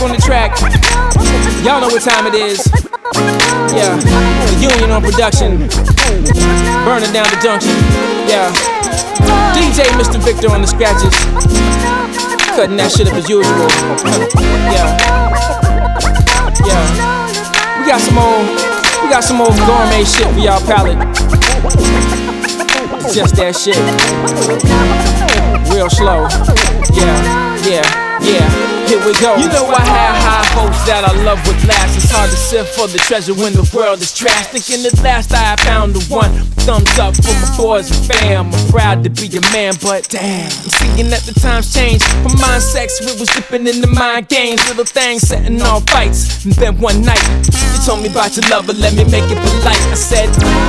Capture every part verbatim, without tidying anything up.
on the track. Y'all know what time it is. Yeah, the Union on production. Burning down the junction. Yeah. D J Mister Victor on the scratches. Cutting that shit up as usual. Yeah. Yeah. We got some old, we got some old gourmet shit for y'all palate. It's just that shit. Real slow. Yeah, yeah, yeah. Here we go. You know I had high hopes that our love would last. It's hard to sift for the treasure when the world is trash. Thinking at last I found the one. Thumbs up for my boys and fam. I'm proud to be your man, but damn, I'm seeing that the times change. From mind sex, we was dipping in the mind games. Little things setting off fights. And then one night, you told me about your love, but let me make it polite. I said,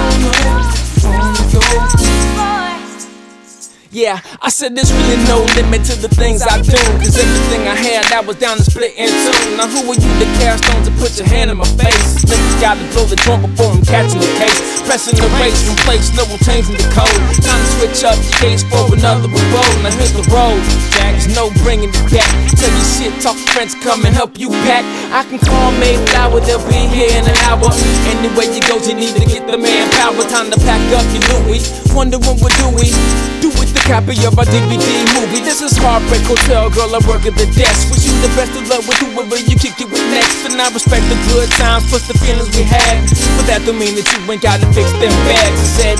yeah, I said there's really no limit to the things I do. Cause everything I had, that was down to split in two. Now who are you to cast on to put your hand in my face? Niggas gotta blow the drum before I'm catching the case. Pressing the race from place, no one changing the code. Time to switch up the case for another road. Now here's the road, Jack, there's no bringing it back. Tell you shit, talk friends, come and help you pack. I can call Mayflower, they'll be here in an hour. Anywhere you go, you need to get the manpower. Time to pack up your Louis. Wondering what do we do with the copy of our D V D movie? This is Heartbreak Hotel, girl, I work at the desk. Wish you the best of luck with whoever you kick it with next. And I respect the good times plus the feelings we had, but that don't mean that you ain't gotta fix them bags. I said,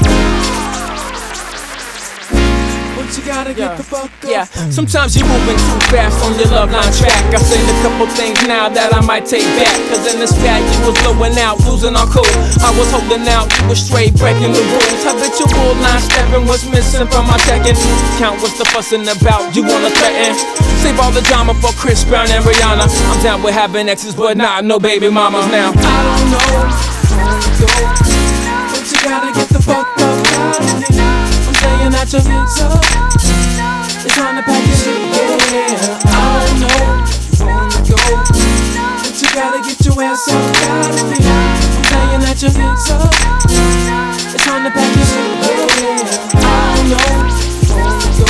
but you gotta get yeah. the fuck up. Yeah, sometimes you're moving too fast on your love line track. I said a couple things now that I might take back. Cause in this fact you was blowing out, losing our cool. I was holding out, you was straight breaking the rules. Habitual line stepping was missing from my checking. Count what's the fussing about, you wanna threaten. Save all the drama for Chris Brown and Rihanna. I'm down with having exes but not no baby mamas now. I don't know where to go, but you gotta get the fuck up out of here. I'm saying that your hands up. It's time to pack your shit, yeah. I don't know where to go, but you gotta get your ass up out of here. I'm saying that your hands up. It's time to pack your shit, yeah. I don't know where to go.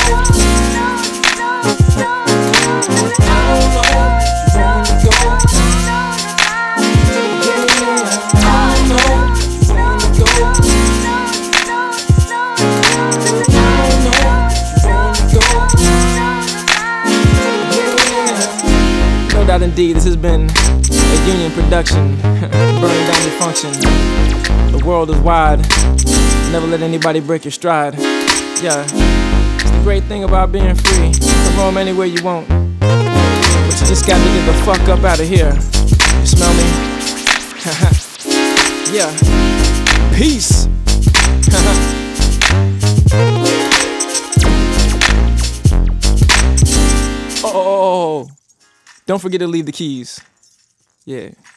I don't know where to go. Yeah, I don't know where to go. No doubt indeed, this has been a Union production. Burning down your function. The world is wide. Never let anybody break your stride. Yeah, it's the great thing about being free. You can roam anywhere you want, but you just gotta get the fuck up out of here. You smell me? Yeah. Peace. Oh, don't forget to leave the keys. Yeah.